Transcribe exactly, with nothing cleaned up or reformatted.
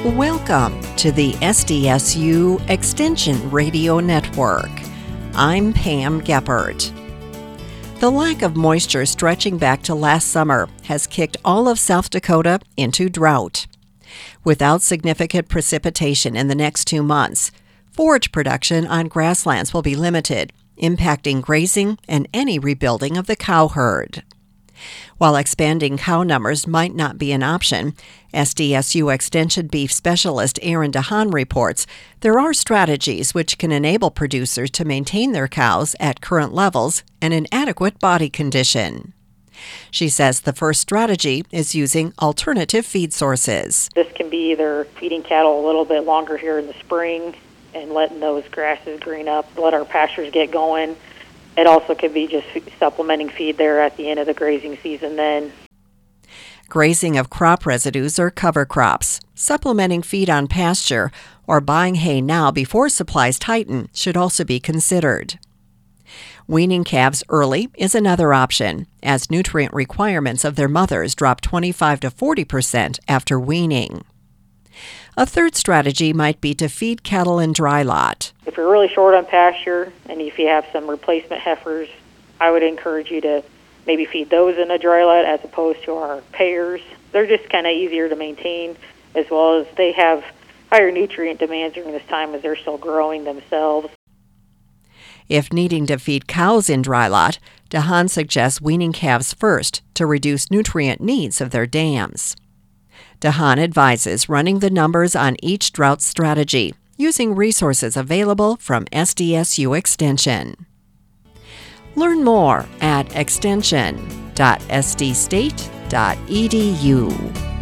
Welcome to the S D S U Extension Radio Network. I'm Pam Geppert. The lack of moisture stretching back to last summer has kicked all of South Dakota into drought. Without significant precipitation in the next two months, forage production on grasslands will be limited, impacting grazing and any rebuilding of the cow herd. While expanding cow numbers might not be an option, S D S U Extension Beef Specialist Erin DeHaan reports there are strategies which can enable producers to maintain their cows at current levels and in adequate body condition. She says the first strategy is using alternative feed sources. This can be either feeding cattle a little bit longer here in the spring and letting those grasses green up, let our pastures get going. It also could be just supplementing feed there at the end of the grazing season then. Grazing of crop residues or cover crops, supplementing feed on pasture, or buying hay now before supplies tighten should also be considered. Weaning calves early is another option, as nutrient requirements of their mothers drop twenty-five to forty percent after weaning. A third strategy might be to feed cattle in dry lot. If you're really short on pasture and if you have some replacement heifers, I would encourage you to maybe feed those in a dry lot as opposed to our payers. They're just kind of easier to maintain, as well as they have higher nutrient demands during this time as they're still growing themselves. If needing to feed cows in dry lot, DeHaan suggests weaning calves first to reduce nutrient needs of their dams. DeHaan advises running the numbers on each drought strategy, using resources available from S D S U Extension. Learn more at extension dot s d state dot e d u.